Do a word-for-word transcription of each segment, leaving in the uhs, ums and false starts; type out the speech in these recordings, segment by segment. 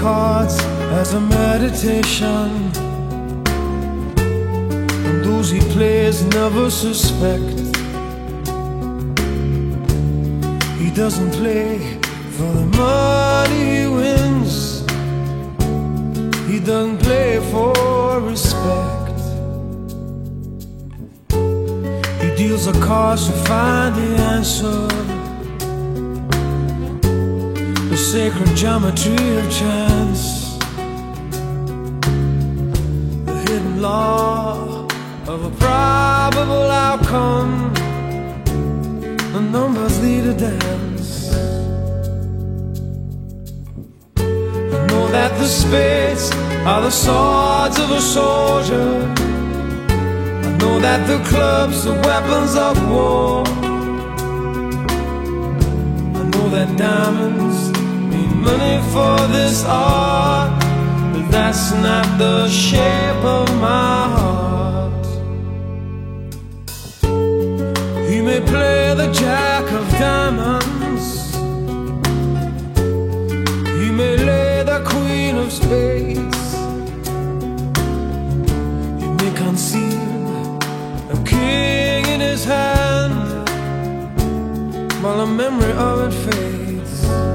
cards as a meditation, and those he plays never suspect. He doesn't play for the money he wins, he doesn't play for respect. He deals the cards to find the answer, the sacred geometry of chance, the hidden law of a probable outcome. The numbers lead a dance. I know that the spades are the swords of a soldier. I know that the clubs are weapons of war. I know that diamonds mean money for this art, but that's not the shape of my heart. He may play the jack of diamonds, he may lay the queen of spades, he may conceal a king in his hand while the memory of it fades.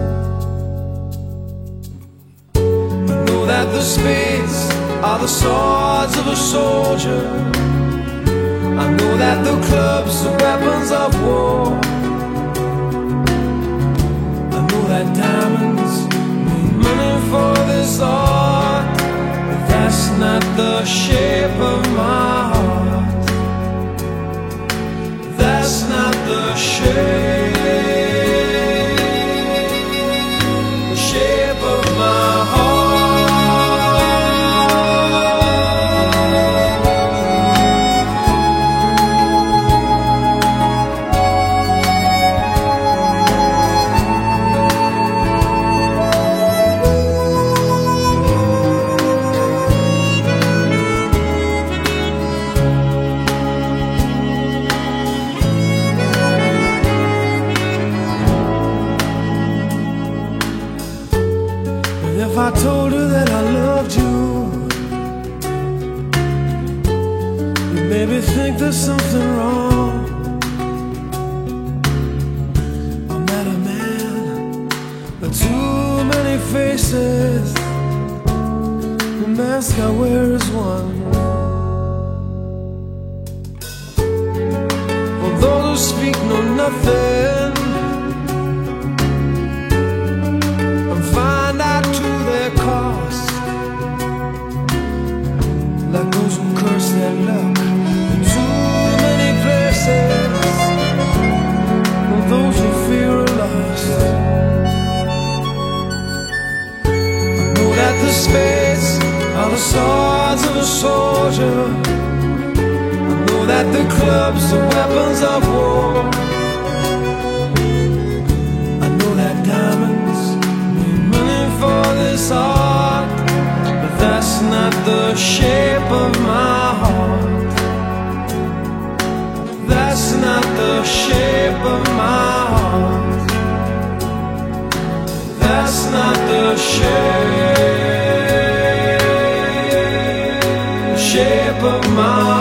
I know that the spades are the swords of a soldier. I know that the clubs are weapons of war. I know that diamonds mean money for this art, but that's not the shape of my heart. That's not the shape, the shape of my heart. If I told her that I loved you, you maybe think there's something wrong. I'm not a man with too many faces, the mask I wear is one. For those who speak know nothing and find out to their cost, like those who curse their luck in too many places, or those who fear are lost. I know that the spades are the swords of a soldier. I know that the clubs are weapons of war. I know that diamonds mean money for this art, but that's not the shape of my heart. That's not the shape of my heart. That's not the shape, the shape of my heart.